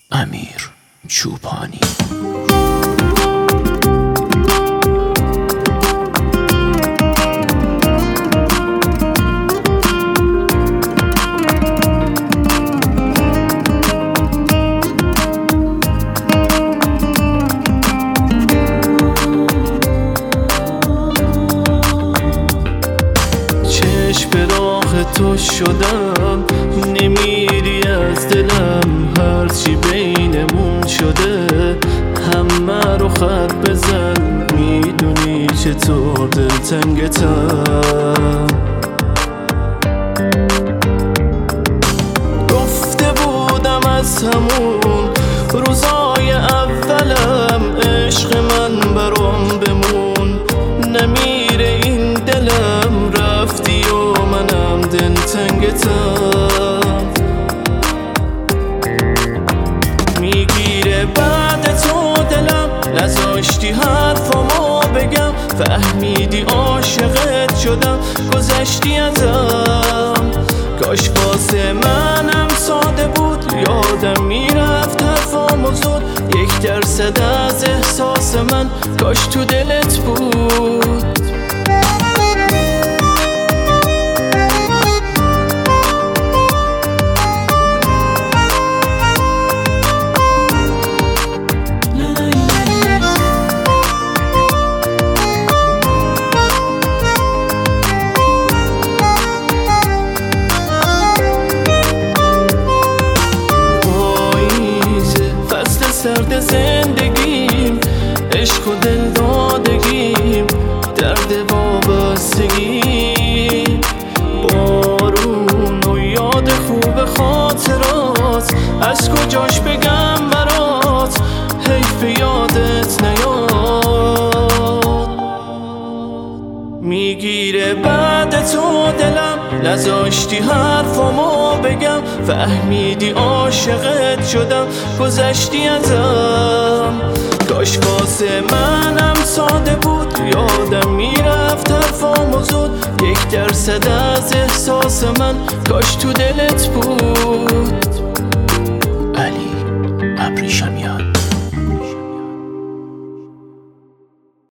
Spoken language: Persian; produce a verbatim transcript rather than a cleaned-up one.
امیر چوپانی. چشم به راه تو شدم، نمیری از دلم. هرچی بینمون شده همه رو خط بزن، میدونی چطور دلتنگتم. گفته بودم از همون روزای اولم، عشق من برام بمون، نمیره این دلم. رفتی و منم دلتنگتم. میگیره بعد تو دلم، نذاشتی حرفامو بگم. فهمیدی عاشقت شدم، گذشتی ازم. کاش واسه منم ساده بود، یادم میرفت حرفامو زود. یک درصد از احساس من کاش تو دلت بود. سرد زندگیم، عشق و دل دادگیم، درد وابستگیم. بارون و یاد خوب خاطرات، از کجاش بگم برات، حیف یادت نیاد. میگیره بعد تو دلم، نذاشتی حرفامو بگم. فهمیدی عاشقت شدم، گذشتی ازم. کاش واسه منم ساده بود، یادم میرفت حرفامو زود. یک درصد از احساس من کاش تو دلت بود. علی